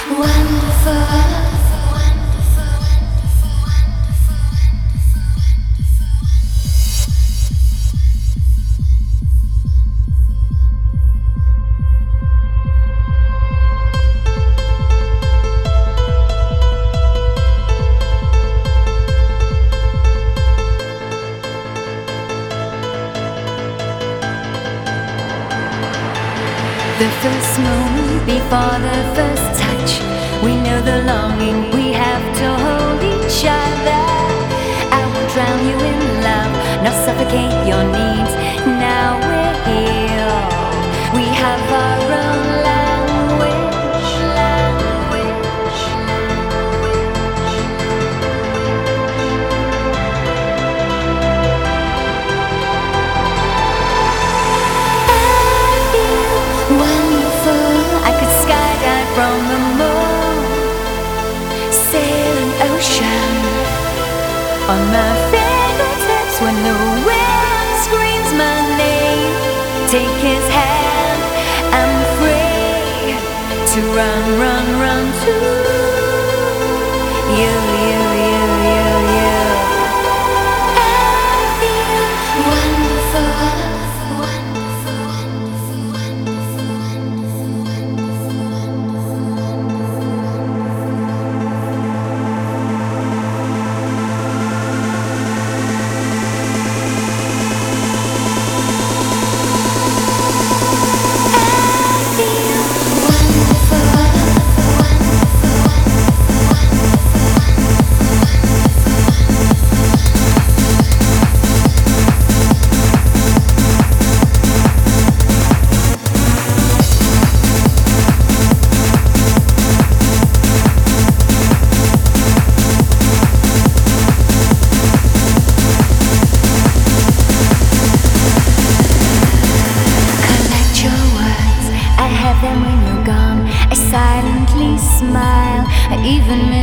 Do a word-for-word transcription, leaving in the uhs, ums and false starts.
The first moment before the first touch, we know the longing we have to hold each other. I will drown you in love, not suffocate your needs. Now we're here, we have our own language, language, wonderful. I could skydive from the moon, sail an ocean on my fingertips when the wind screams my name. Take his hand, I'm free to run, run, run to you, you, you, you, you. I feel wonderful, wonderful, wonderful, wonderful, them when you're gone. I silently smile, I even